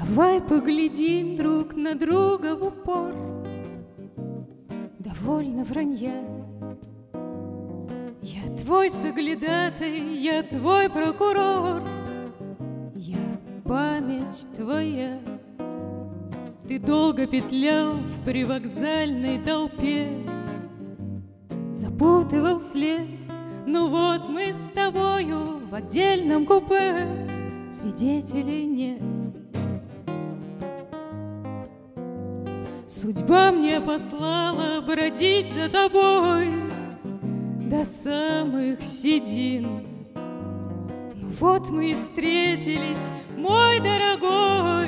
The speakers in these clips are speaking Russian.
Давай поглядим друг на друга в упор. Довольно вранья. Я твой соглядатай, я твой прокурор, я память твоя. Ты долго петлял в привокзальной толпе, запутывал след. Ну вот мы с тобою в отдельном купе, свидетелей нет. Судьба мне послала бродить за тобой до самых седин. Ну вот мы и встретились, мой дорогой,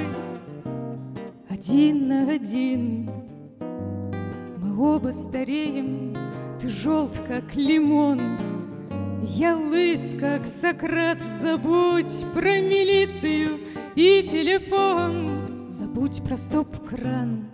один на один. Мы оба стареем, ты желт, как лимон, я лыс, как Сократ. Забудь про милицию и телефон, забудь про стоп-кран.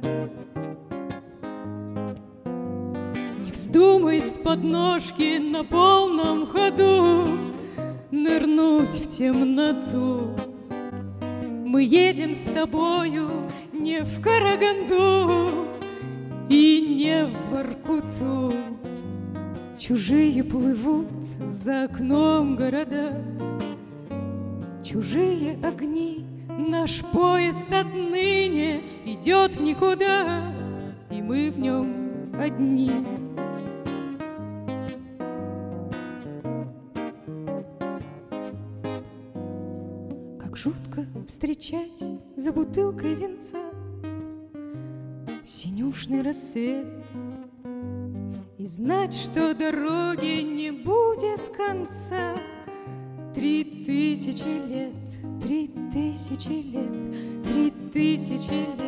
Не вздумай с подножки на полном ходу нырнуть в темноту. Мы едем с тобою не в Караганду и не в Воркуту. Чужие плывут за окном города, чужие огни. Наш поезд отныне идет в никуда, и мы в нем одни. Как жутко встречать за бутылкой винца синюшный рассвет и знать, что дороги не будет конца. 3000 лет, 3000 лет, 3000 лет.